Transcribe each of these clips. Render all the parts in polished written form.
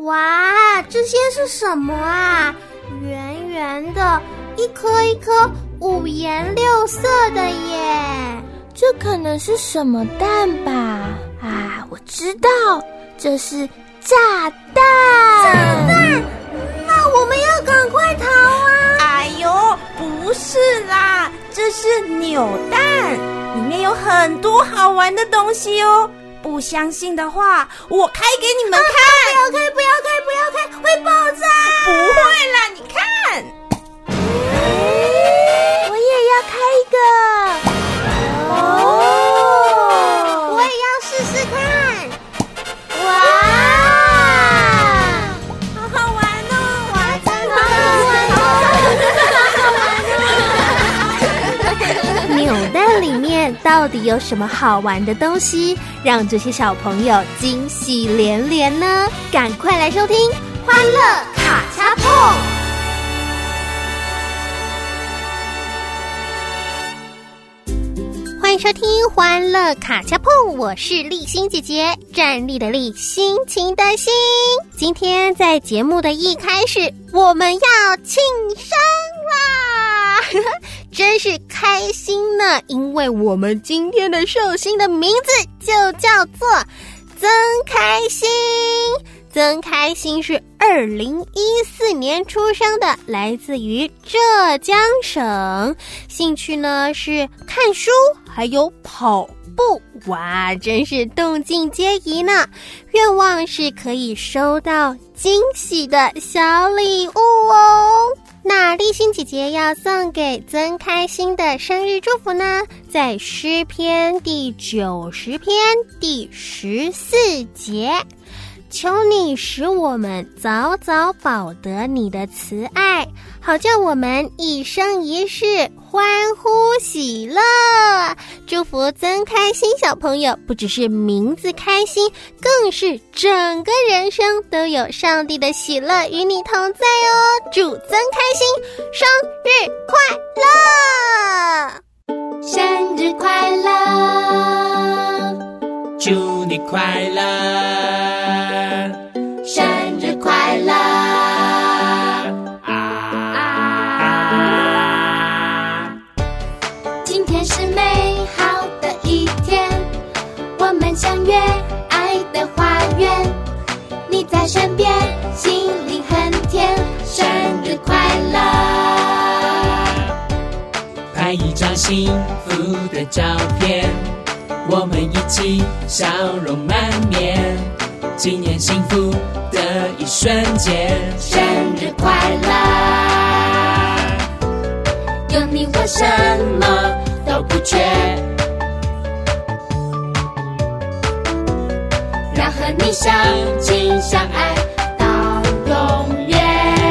哇，这些是什么啊？圆圆的，一颗一颗五颜六色的耶！ 这可能是什么蛋吧？啊，我知道，这是炸弹！ 炸弹？那我们要赶快逃啊！ 哎呦，不是啦，这是扭蛋，里面有很多好玩的东西哦。不相信的话，我开给你们看。 不要开，会爆炸！ 不会啦，你看。 我也要开一个。 哦，我也要试试看。哇， 好好玩哦！ 哇，真的好好玩哦！扭蛋里面到底有什么好玩的东西，让这些小朋友惊喜连连呢？赶快来收听《欢乐卡恰碰》。欢迎收听《欢乐卡恰碰》，我是立心姐姐，站立的立，心情的心。今天在节目的一开始，我们要庆生啦！真是开心呢，因为我们今天的寿星的名字就叫做曾开心。曾开心是2014年出生的，来自于浙江省，兴趣呢是看书还有跑步，哇，真是动静皆宜呢。愿望是可以收到惊喜的小礼物哦。那立心姐姐要送给曾开心的生日祝福呢，在诗篇第90篇第14节，求你使我们早早饱得你的慈爱，好叫我们一生一世欢呼喜乐。祝福曾开心小朋友不只是名字开心，更是整个人生都有上帝的喜乐与你同在哦。祝曾开心生日快乐！ 生日快乐！ 祝你快乐！ 生日快乐！今天是美好的一天，我们相约爱的花园，你在身边，心里很甜。生日快乐！ 拍一张幸福的照片，我们一起笑容满面，纪念幸福的一瞬间。 生日快乐！有你我什么都不缺，要和你相亲相爱到永远。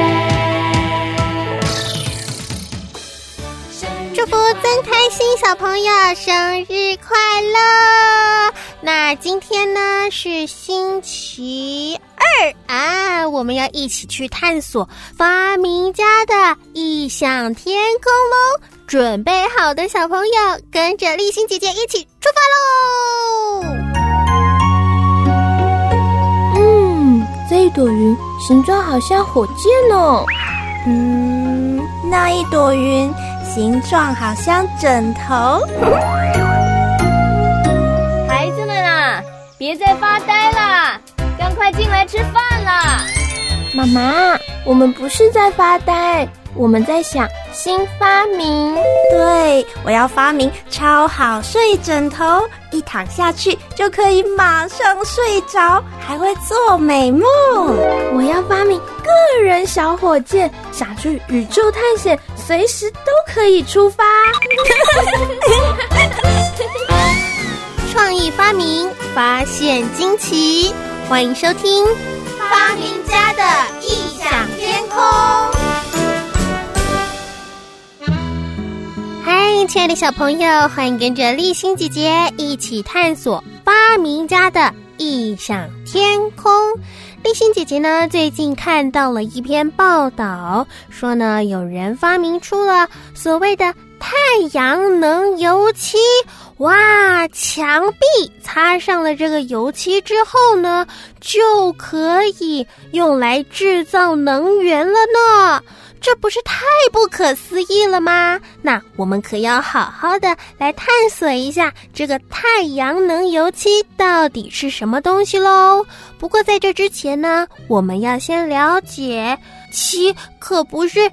祝福曾开心小朋友生日快乐！那今天呢是星期二啊，我们要一起去探索发明家的异想天空咯。准备好的小朋友，跟着立心姐姐一起出发咯！ 这一朵云形状好像火箭哦。 那一朵云形状好像枕头。 孩子们啊，别再发呆啦，赶快进来吃饭啦！ 妈妈，我们不是在发呆，我们在想新发明。 对，我要发明超好睡枕头，一躺下去就可以马上睡着，还会做美梦。 我要发明个人小火箭，想去宇宙探险，随时都可以出发。 创意发明，发现惊奇，欢迎收听发明家的异想天空。嗨，亲爱的小朋友，欢迎跟着立心姐姐一起探索发明家的异想天空。立心姐姐呢，最近看到了一篇报道，说呢，有人发明出了所谓的太阳能油漆。哇，墙壁擦上了这个油漆之后呢，就可以用来制造能源了呢。这不是太不可思议了吗？那我们可要好好的来探索一下这个太阳能油漆到底是什么东西咯。不过在这之前呢，我们要先了解漆可不是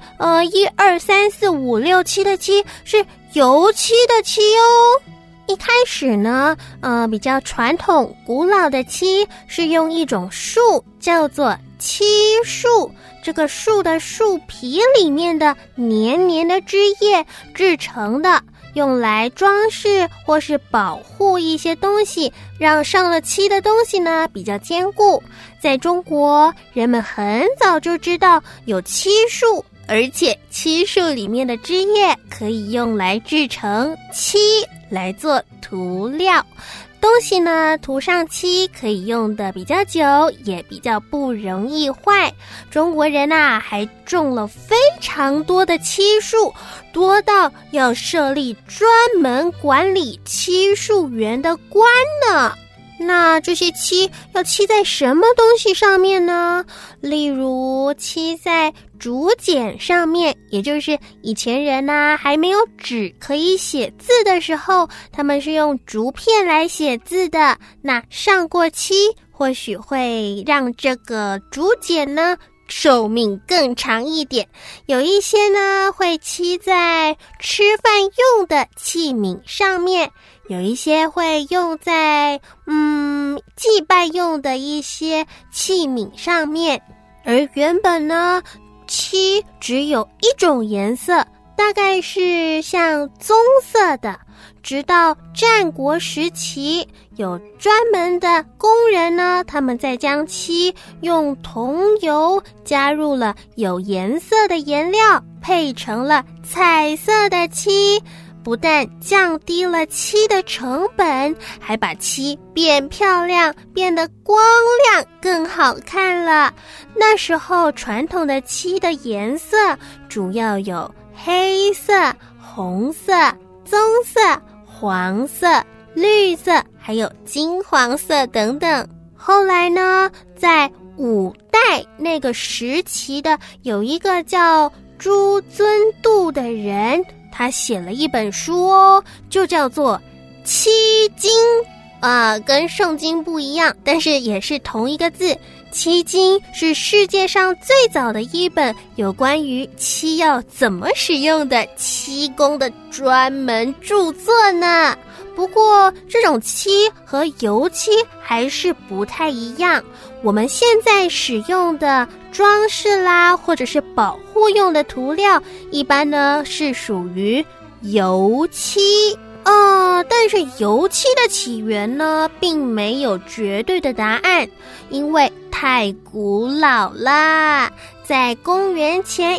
1、2、3、4、5、6、7的漆，是油漆的漆哦。一开始呢，比较传统古老的漆是用一种树叫做漆树，这个树的树皮里面的黏黏的汁液制成的，用来装饰或是保护一些东西，让上了漆的东西呢比较坚固。在中国，人们很早就知道有漆树，而且漆树里面的汁液可以用来制成漆，来做涂料。东西呢涂上漆可以用得比较久，也比较不容易坏。中国人啊还种了非常多的漆树，多到要设立专门管理漆树园的官呢。那这些漆要漆在什么东西上面呢？例如漆在竹简上面，也就是以前人呢还没有纸可以写字的时候，他们是用竹片来写字的。那上过漆，或许会让这个竹简呢寿命更长一点。有一些呢会漆在吃饭用的器皿上面，有一些会用在祭拜用的一些器皿上面。而原本呢，漆只有一种颜色，大概是像棕色的。直到战国时期，有专门的工人呢，他们在将漆用桐油加入了有颜色的颜料，配成了彩色的漆。不但降低了漆的成本，还把漆变漂亮，变得光亮，更好看了。那时候传统的漆的颜色主要有黑色、红色、棕色、黄色、绿色，还有金黄色等等。后来呢，在五代那个时期的有一个叫朱尊度的人，他写了一本书哦，就叫做《漆经》跟圣经不一样，但是也是同一个字。漆经是世界上最早的一本有关于漆要怎么使用的漆工的专门著作呢。不过这种漆和油漆还是不太一样，我们现在使用的装饰啦，或者是保护用的涂料，一般呢是属于油漆。但是油漆的起源呢，并没有绝对的答案，因为太古老啦。在公元前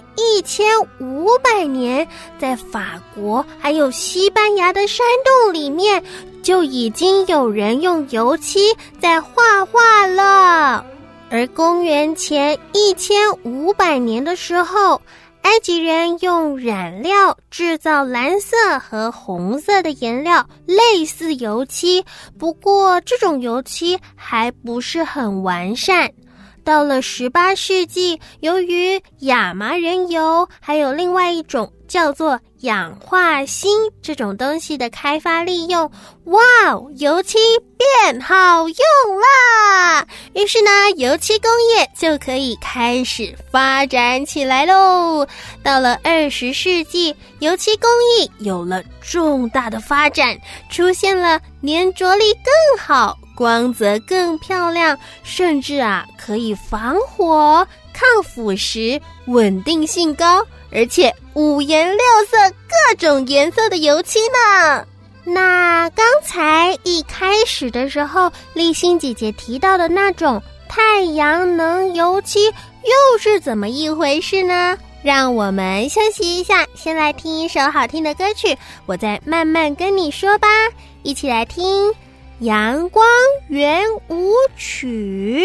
1500年，在法国还有西班牙的山洞里面，就已经有人用油漆在画画了。而公元前1500年的时候，埃及人用染料制造蓝色和红色的颜料，类似油漆，不过这种油漆还不是很完善。到了18世纪，由于亚麻仁油还有另外一种叫做氧化锌这种东西的开发利用，哇，油漆变好用啦！于是呢，油漆工业就可以开始发展起来咯。到了20世纪，油漆工艺有了重大的发展，出现了粘着力更好，光泽更漂亮，甚至可以防火、抗腐蚀、稳定性高，而且五颜六色各种颜色的油漆呢。那刚才一开始的时候，立新姐姐提到的那种太阳能油漆又是怎么一回事呢？让我们休息一下，先来听一首好听的歌曲，我再慢慢跟你说吧。一起来听《阳光圆舞曲》。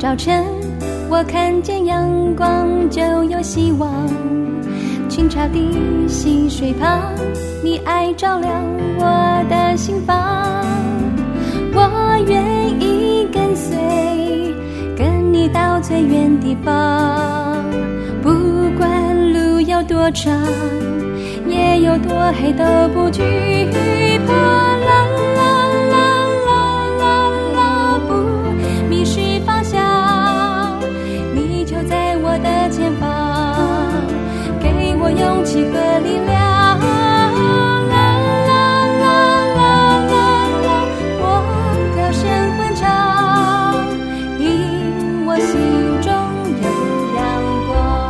早晨，我看见阳光就有希望。清澈的溪水旁，你爱照亮我的心房。我愿意跟随，跟你到最远地方。不管路有多长，夜有多黑，都不惧怕。啦啦啦啦啦啦，不迷失方向，你就在我的前方，给我勇气和力量。啦啦啦啦啦啦，我高声欢唱，因我心中有阳光。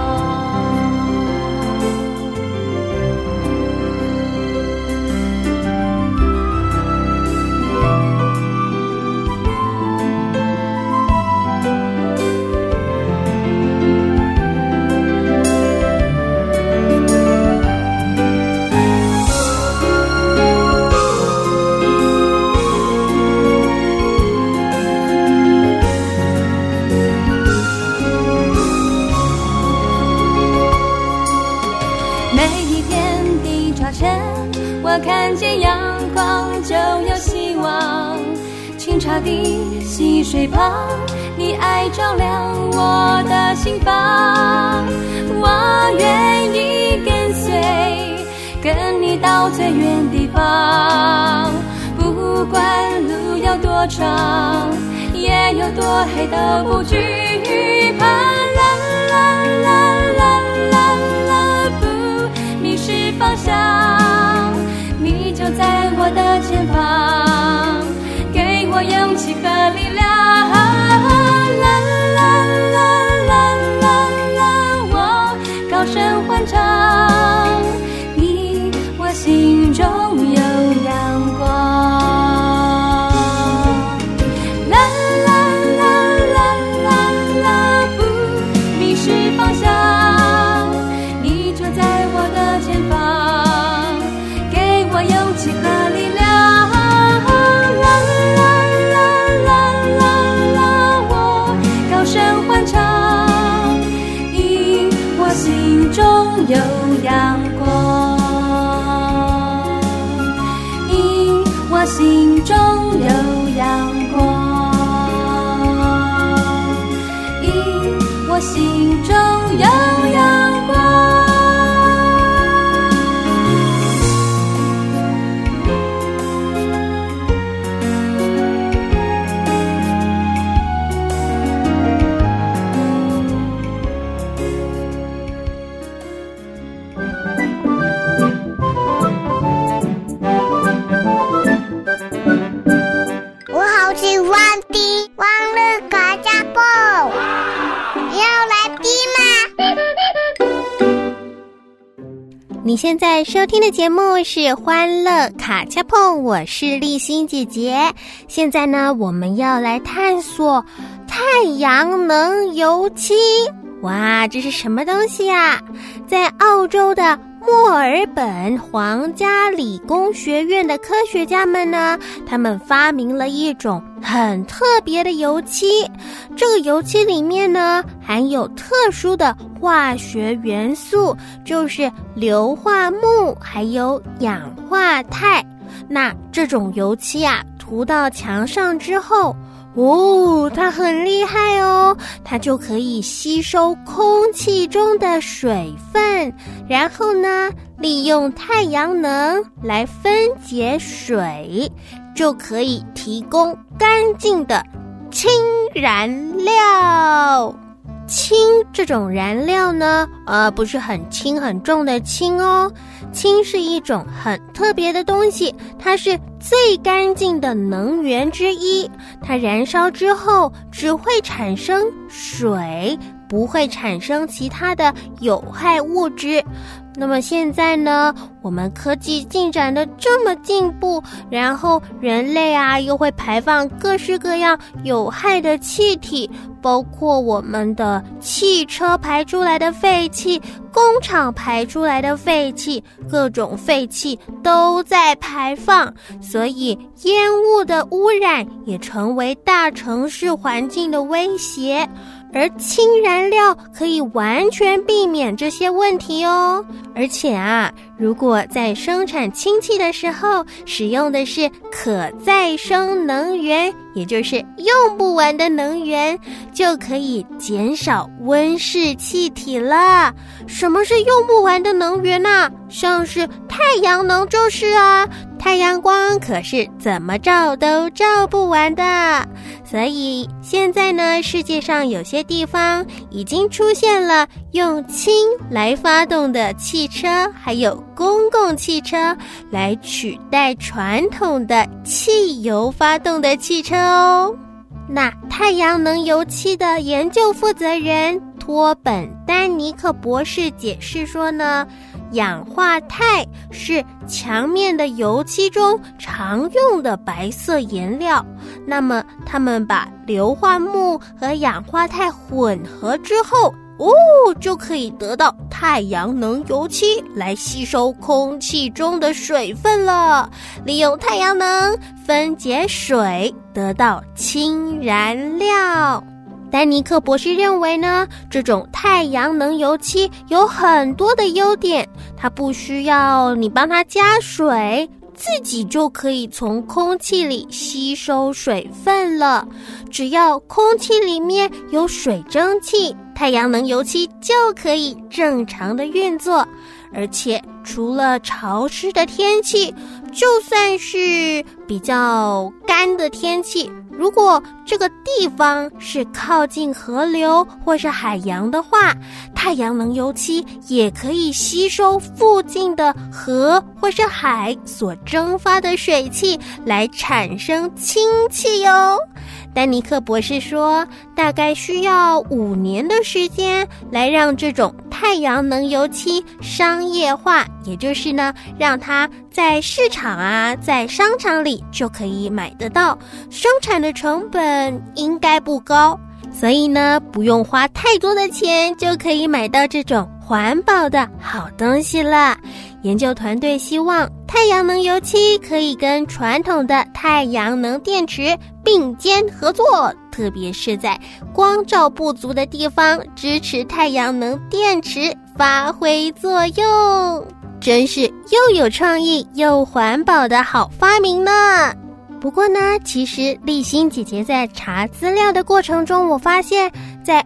我看见阳光就有希望，清澈的溪水旁，你爱照亮我的心房。我愿意跟随，跟你到最远地方。不管路有多长，夜有多黑，都不惧怕。啦啦啦啦啦啦，不迷失方向，你就在我的前方，给我勇气和力量。啦啦啦啦啦啦，我高声欢唱，因我心中有阳光。啦啦啦啦啦啦，不迷失方向，你就在我的前方，给我勇气和力量。啦啦啦啦啦啦，我高声欢唱，因我心中有阳光，因我心中有阳光，因我心中有阳光。 我好喜欢的欢乐卡加布，你要来滴吗？你现在收听的节目是欢乐卡加碰，我是丽欣姐姐。现在呢，我们要来探索太阳能油漆。哇，这是什么东西啊？在澳洲的墨尔本皇家理工学院的科学家们呢，他们发明了一种很特别的油漆。这个油漆里面呢，含有特殊的化学元素，就是硫化钼还有氧化钛。那这种油漆啊，涂到墙上之后，它很厉害哦，它就可以吸收空气中的水分，然后呢，利用太阳能来分解水，就可以提供干净的氢燃料。氢这种燃料呢，不是很轻很重的氢哦，氢是一种很特别的东西，它是最干净的能源之一，它燃烧之后只会产生水， 不会产生其他的有害物质。那么现在呢，我们科技进展的这么进步，然后人类又会排放各式各样有害的气体，包括我们的汽车排出来的废气，工厂排出来的废气，各种废气都在排放，所以烟雾的污染也成为大城市环境的威胁。而氢燃料可以完全避免这些问题哦。而且如果在生产氢气的时候使用的是可再生能源，也就是用不完的能源，就可以减少温室气体了。什么是用不完的能源呢？像是太阳能就是太阳光可是怎么照都照不完的。所以现在呢，世界上有些地方已经出现了用氢来发动的汽车，还有公共汽车来取代传统的汽油发动的汽车哦。那太阳能油漆的研究负责人托本丹尼克博士解释说呢，氧化钛是墙面的油漆中常用的白色颜料，那么他们把硫化钼和氧化钛混合之后就可以得到太阳能油漆来吸收空气中的水分了，利用太阳能分解水，得到氢燃料。丹尼克博士认为呢，这种太阳能油漆有很多的优点，它不需要你帮它加水，自己就可以从空气里吸收水分了。只要空气里面有水蒸气，太阳能油漆就可以正常的运作。而且除了潮湿的天气，就算是比较干的天气，如果这个地方是靠近河流或是海洋的话，太阳能油漆也可以吸收附近的河或是海所蒸发的水汽来产生氢气哦。丹尼克博士说，大概需要5年的时间来让这种太阳能油漆商业化，也就是呢，让它在市场在商场里就可以买得到，生产的成本应该不高，所以呢，不用花太多的钱就可以买到这种环保的好东西了。研究团队希望太阳能油漆可以跟传统的太阳能电池并肩合作，特别是在光照不足的地方，支持太阳能电池发挥作用。真是又有创意又环保的好发明呢。不过呢，其实立新姐姐在查资料的过程中，我发现在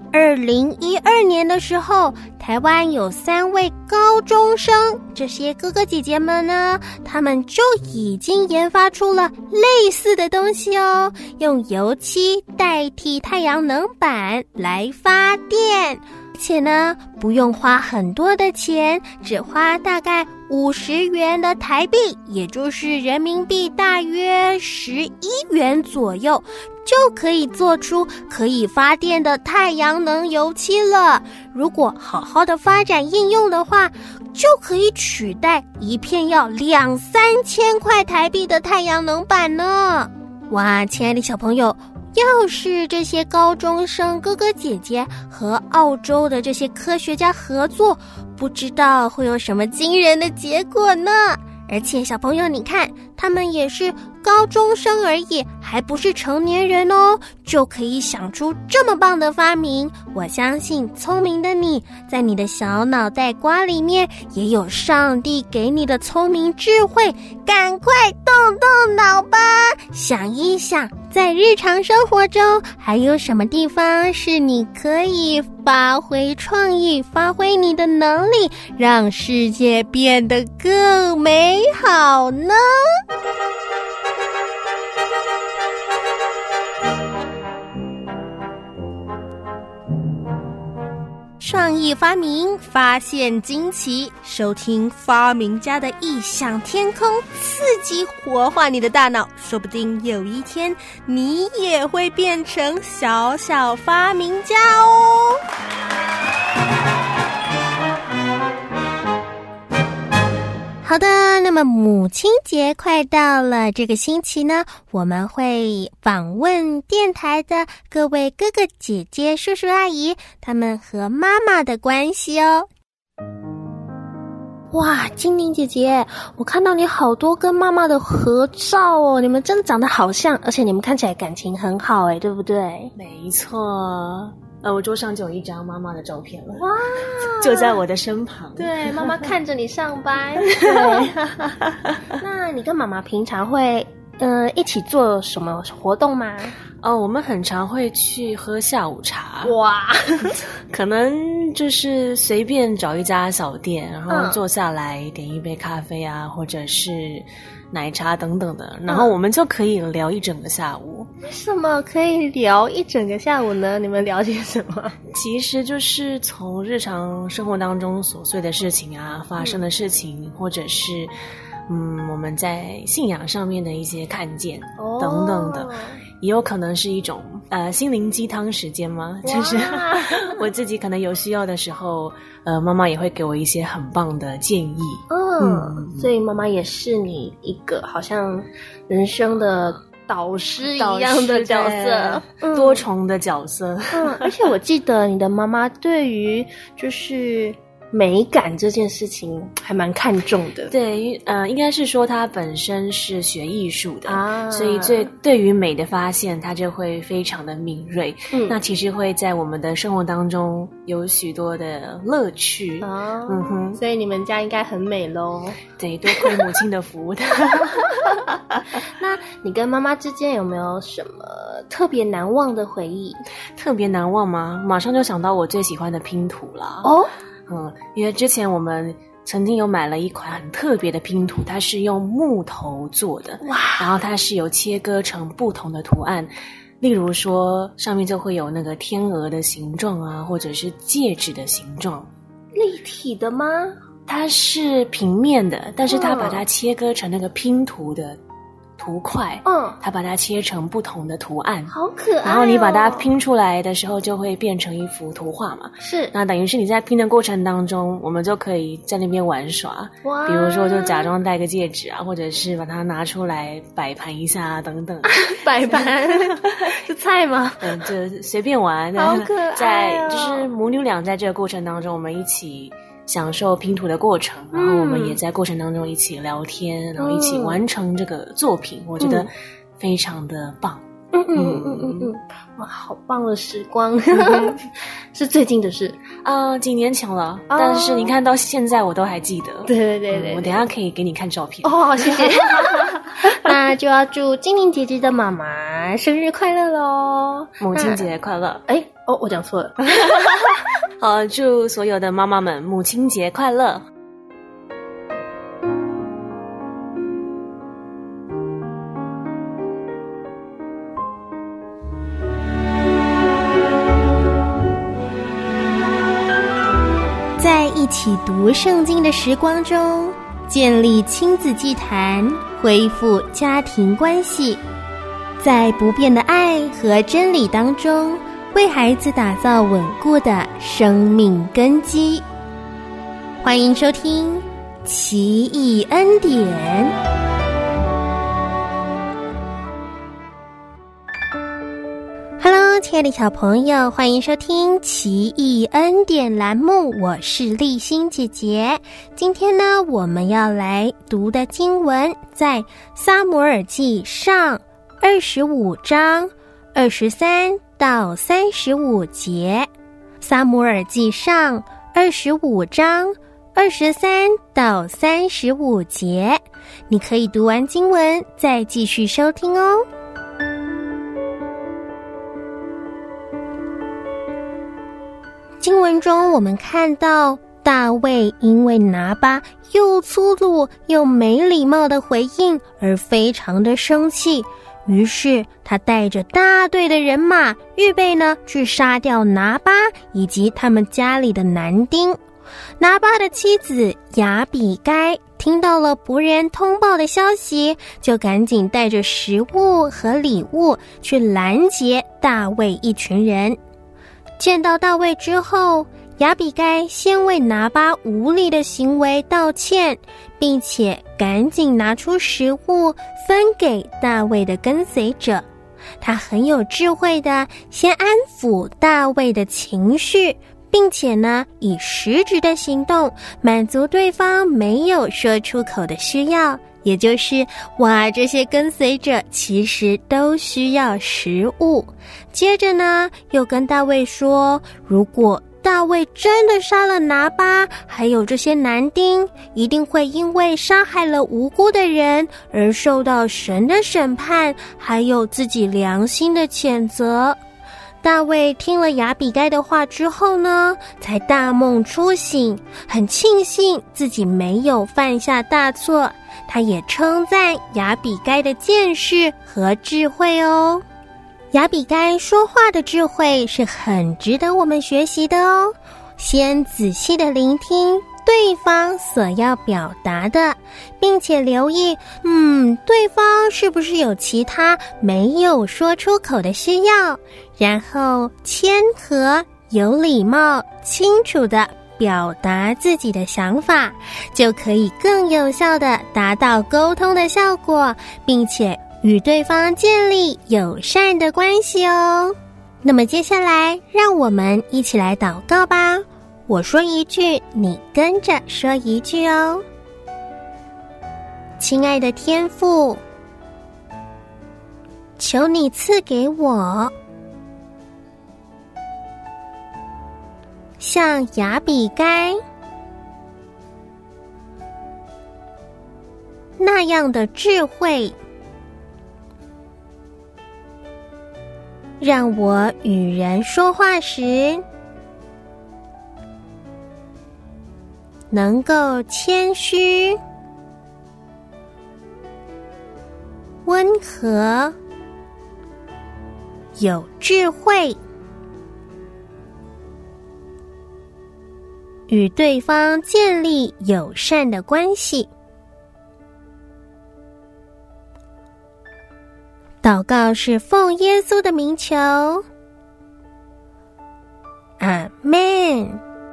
2012年的时候，台湾有3位高中生，这些哥哥姐姐们呢，他们就已经研发出了类似的东西哦，用油漆代替太阳能板来发电，而且呢，不用花很多的钱，只花大概50元的台币，也就是人民币大约11元左右，就可以做出可以发电的太阳能油漆了。如果好好的发展应用的话，就可以取代一片要2-3千块台币的太阳能板呢。哇，亲爱的小朋友，要是这些高中生哥哥姐姐和澳洲的这些科学家合作，不知道会有什么惊人的结果呢？而且小朋友你看，他们也是高中生而已，还不是成年人哦，就可以想出这么棒的发明。我相信聪明的你，在你的小脑袋瓜里面也有上帝给你的聪明智慧，赶快动动脑吧，想一想在日常生活中还有什么地方是你可以发挥创意，发挥你的能力，让世界变得更美好呢？创意发明，发现惊奇，收听发明家的异想天空，刺激活化你的大脑，说不定有一天你也会变成小小发明家哦。 那母亲节快到了，这个星期呢，我们会访问电台的各位哥哥姐姐、叔叔阿姨，他们和妈妈的关系哦。 哇，精灵姐姐，我看到你好多跟妈妈的合照哦，你们真的长得好像，而且你们看起来感情很好诶，对不对？ 没错，我桌上就有一张妈妈的照片了， 哇， 就在我的身旁。 对，妈妈看着你上班。对，那你跟妈妈平常会一起做什么活动吗？ 我们很常会去喝下午茶。 哇， 可能就是随便找一家小店，然后坐下来点一杯咖啡啊，或者是奶茶等等的，然后我们就可以聊一整个下午。 为什么可以聊一整个下午呢？你们聊些什么？ 其实就是从日常生活当中琐碎的事情啊，发生的事情，或者是我们在信仰上面的一些看见等等的，也有可能是一种心灵鸡汤时间吗？就是我自己可能有需要的时候，妈妈也会给我一些很棒的建议。 所以妈妈也是你一个好像人生的导师一样的角色， 多重的角色。 而且我记得你的妈妈对于就是美感这件事情还蛮看重的。 对，应该是说他本身是学艺术的，所以对于美的发现他就会非常的敏锐。那其实会在我们的生活当中有许多的乐趣。 所以你们家应该很美咯。 对，多亏母亲的福的。 那你跟妈妈之间有没有什么特别难忘的回忆？ 特别难忘吗？马上就想到我最喜欢的拼图啦。因为之前我们曾经有买了一款很特别的拼图，它是用木头做的，然后它是有切割成不同的图案，例如说上面就会有那个天鹅的形状啊，或者是戒指的形状。 立体的吗？ 它是平面的，但是它把它切割成那个拼图的图块，它把它切成不同的图案， 好可爱。 然后你把它拼出来的时候，就会变成一幅图画嘛。 是， 那等于是你在拼的过程当中，我们就可以在那边玩耍。哇，比如说就假装戴个戒指啊，或者是把它拿出来摆盘一下啊，等等。 摆盘是菜吗？ 就随便玩。 好可爱在就是母女俩在这个过程当中，我们一起享受拼图的过程，然后我们也在过程当中一起聊天，然后一起完成这个作品，我觉得非常的棒。 哇，好棒的时光。是最近的事几年前了，但是你看到现在我都还记得。 对， 我等一下可以给你看照片。 谢谢。那就要祝精灵姐姐的妈妈生日快乐咯， 母亲节快乐。 我讲错了。 好，祝所有的妈妈们母亲节快乐。 在一起读圣经的时光中，建立亲子祭坛，恢复家庭关系，在不变的爱和真理当中，为孩子打造稳固的生命根基。欢迎收听奇异恩典。Hello， 亲爱的小朋友，欢迎收听奇异恩典栏目，我是丽欣姐姐。今天呢，我们要来读的经文在撒母耳记上25章23到35节。撒母耳记上25章23到35节，你可以读完经文再继续收听哦。经文中我们看到大卫因为拿巴又粗鲁又没礼貌的回应而非常的生气，于是他带着大队的人马预备呢去杀掉拿巴以及他们家里的男丁。拿巴的妻子亚比该听到了仆人通报的消息，就赶紧带着食物和礼物去拦截大卫一群人。见到大卫之后， 亚比该先为拿巴无礼的行为道歉，并且赶紧拿出食物分给大卫的跟随者。他很有智慧的先安抚大卫的情绪，并且呢，以实质的行动满足对方没有说出口的需要，也就是这些跟随者其实都需要食物。接着呢，又跟大卫说，如果大卫真的杀了拿巴还有这些男丁，一定会因为杀害了无辜的人而受到神的审判，还有自己良心的谴责。大卫听了亚比该的话之后呢，才大梦初醒，很庆幸自己没有犯下大错。他也称赞亚比该的见识和智慧哦。亚比该说话的智慧是很值得我们学习的哦。先仔细的聆听对方所要表达的，并且留意对方是不是有其他没有说出口的需要，然后谦和、有礼貌、清楚的表达自己的想法，就可以更有效的达到沟通的效果，并且与对方建立友善的关系哦。那么接下来让我们一起来祷告吧。我说一句，你跟着说一句哦。亲爱的天父，求你赐给我像亚比该那样的智慧，让我与人说话时能够谦虚、温和、有智慧，与对方建立友善的关系。祷告是奉耶稣的名求，阿们。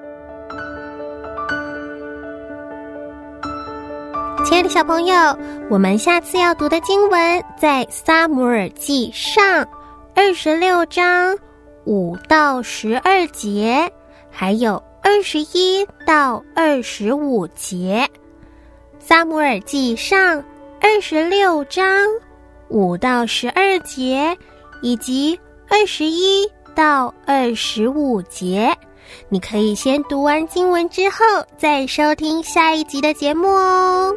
亲爱的小朋友，我们下次要读的经文在撒母耳记上26章5到12节，还有21到25节。撒母耳记上26章5到12节，以及21到25节。你可以先读完经文之后，再收听下一集的节目哦。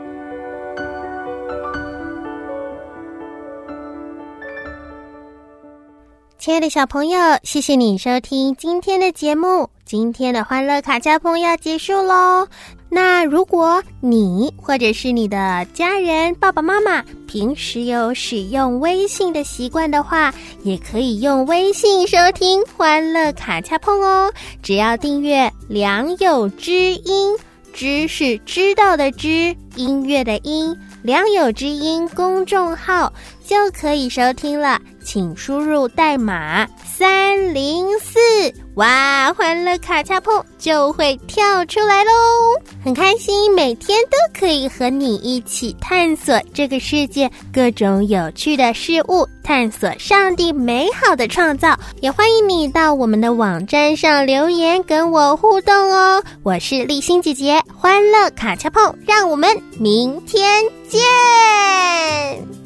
亲爱的小朋友，谢谢你收听今天的节目。今天的欢乐卡加碰要结束咯。那如果你或者是你的家人爸爸妈妈平时有使用微信的习惯的话，也可以用微信收听欢乐卡加碰哦。只要订阅良友之音，知是知道的知，音乐的音，良友之音公众号就可以收听了，请输入代码304，哇，欢乐卡恰碰就会跳出来咯。很开心每天都可以和你一起探索这个世界各种有趣的事物，探索上帝美好的创造。也欢迎你到我们的网站上留言跟我互动哦。我是丽欣姐姐，欢乐卡恰碰，让我们明天见。